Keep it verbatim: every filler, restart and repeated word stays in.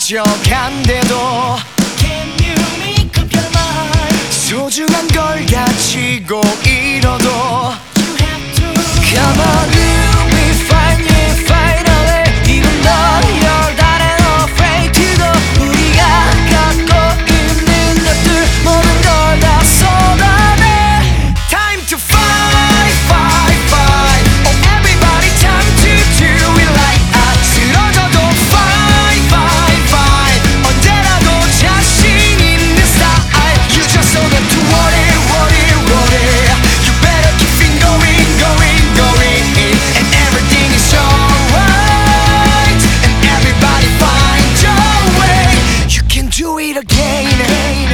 가져간대도 Can you make up your mind? 소중한 걸 가지고 잃어도 You have to Come on, you'll be fine, yeah, finally 이건 너 You're not afraid to go 우리가 갖고 있는 것들 모든 걸 다 쏟아내 Time to fight, fight, fight Oh everybody time to do it like I 쓰러져도 fight, fight, fight 언제라도 자신 있는 style You just don't have to worry, worry, worry You better keep it going, going, going And everything is alright And everybody find your way You can do it again